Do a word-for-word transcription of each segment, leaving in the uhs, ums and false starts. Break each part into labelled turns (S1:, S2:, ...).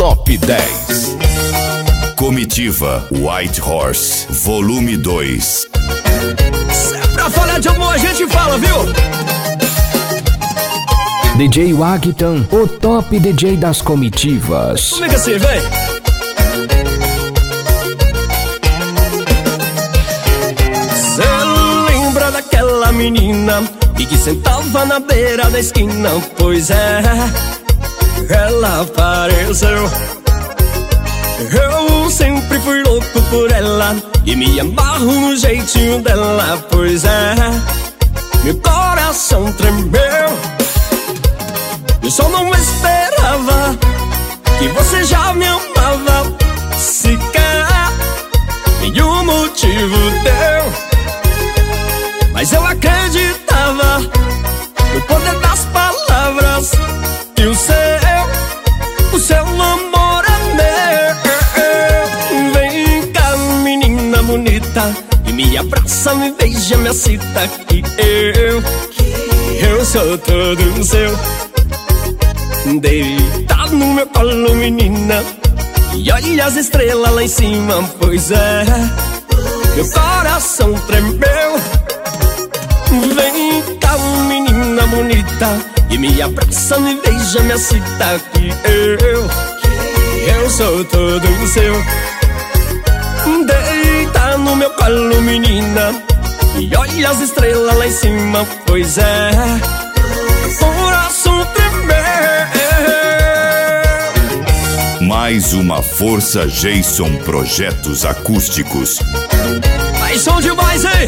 S1: Top dez. Comitiva White Horse, volume dois.
S2: Se é pra falar de amor a gente fala, viu?
S3: D J Wagtan, o top D J das comitivas.
S2: Como é que assim, vem? Cê lembra daquela menina e que sentava na beira da esquina? Pois é, ela apareceu. Eu sempre fui louco por ela e me amarro no jeitinho dela. Pois é, meu coração tremeu. Eu só não esperava que você já me amava. Sequer nenhum motivo deu, mas eu acreditava no poder das palavras. E o seu, o seu amor é meu. Vem cá, menina bonita, e me abraça, me beija, me excita. Que eu, eu sou todo seu. Deita no meu colo, menina, e olha as estrelas lá em cima. Pois é, meu coração tremeu. Vem cá, menina bonita, e me abraça, me beija, me excita. Que eu, eu sou todo seu. Deita no meu colo, menina, e olha as estrelas lá em cima. Pois é, meu coração tremeu.
S1: Mais uma Força Jason Projetos Acústicos.
S2: Mas som demais, hein?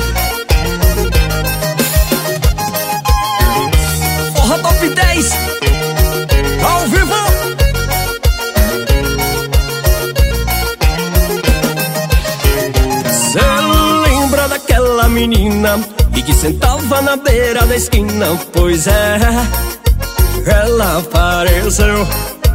S2: Forra Top dez ao vivo. Cê lembra daquela menina e que sentava na beira da esquina? Pois é, ela apareceu.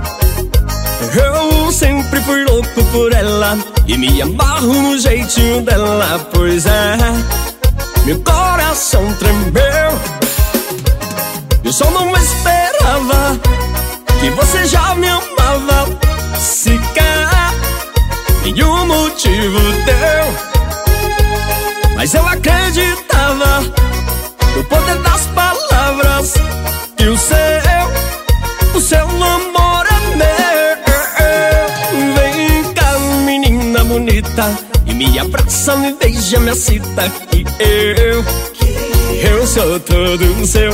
S2: Eu sempre fui louco por ela e me amarro no jeitinho dela. Pois é, meu coração tremeu. Eu só não esperava que você já me amava. Sequer nenhum motivo deu, mas eu acreditava no poder das palavras. E o seu, o seu amor é meu. Bonita, e me abraça, me beija, me excita. Que eu, eu sou todo seu.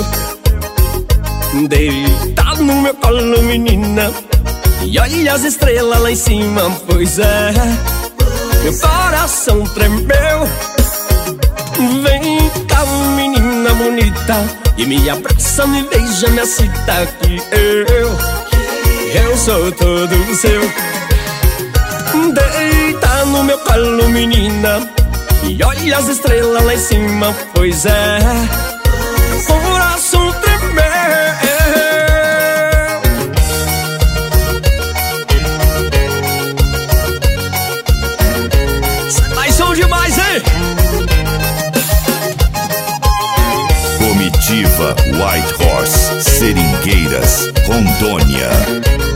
S2: Deita no meu colo, menina, e olha as estrelas lá em cima. Pois é, meu coração tremeu. Vem cá, menina bonita, e me abraça, me beija, me excita. Que eu, eu sou todo seu. Deita no meu colo, menina, e olha as estrelas lá em cima. Pois é, coração tremeu. Mais som demais, hein?
S1: Comitiva White Horse, Seringueiras, Rondônia.